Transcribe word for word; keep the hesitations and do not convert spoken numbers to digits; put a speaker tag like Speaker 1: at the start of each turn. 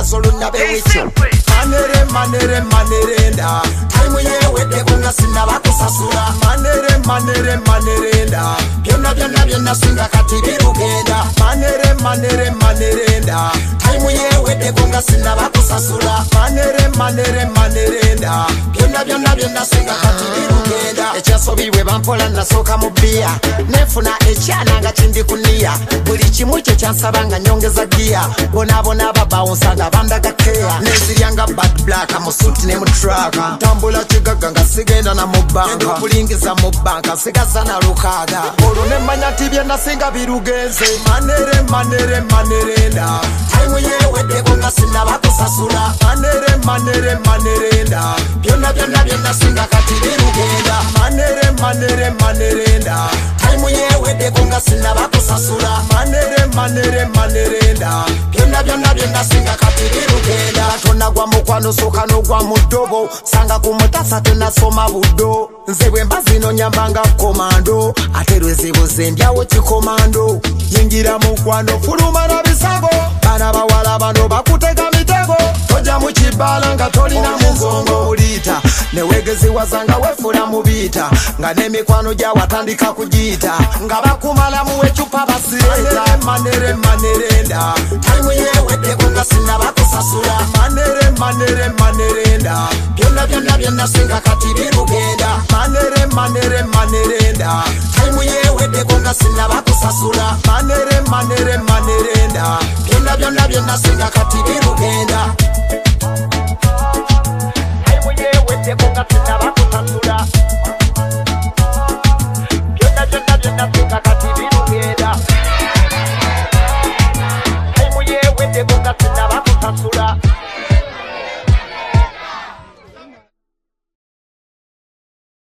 Speaker 1: soluna bewicho manere manere manerenda time yewe kunga sina bakusasula manere manere manerenda byonna byonna byonna singa kati birugenda manere manere manerenda time yewe kunga sina bakusasula manere manere manerenda byonna byonna byonna singa kati birugenda ekyasobiwe bampola nasoka mu bia nefuna ekyana nga kindi kunia buli kimu kye kyansabanga nyongeza gia bona bona babawunsa nga bandaga kea neziryanga bad black mu suit ne mu truck tambula kigaga nga sigenda na mu banka kulingiza mu banka sigaza na lukaga olwo ne manya tibye nasinga birugenze manere manere manerenda time yewe kunga sina bakusasula manere manere manerenda byonna byonna byonna singa kati birugenda manere manere manerenda time yewe kunga sina bakusasula manere manere manerenda byonna byonna byonna singa kati birugenda tonagwa mukwano soka nogwa mudobo sanga kumutasa tenasoma buddo nze bwe mbazino nyambanga komando aterwezibuze ndyawo kikomando yingira mukwano fuluma na bisago bana bawala bano bakutega mitego toja mu kibala nga tolina mugongo mulita newegeziwazanga wefula mubita nga n'emikwano gya watandika kugiita nga bakumala mu ecupa basireta manere manerenda time yewe kunga sina bakusasula manere manere manerenda byonna byonna byonna singa kati birugenda manere manere manerenda time yewe kunga sina bakusasula manere manere manerenda byonna byonna byonna singa kati birugenda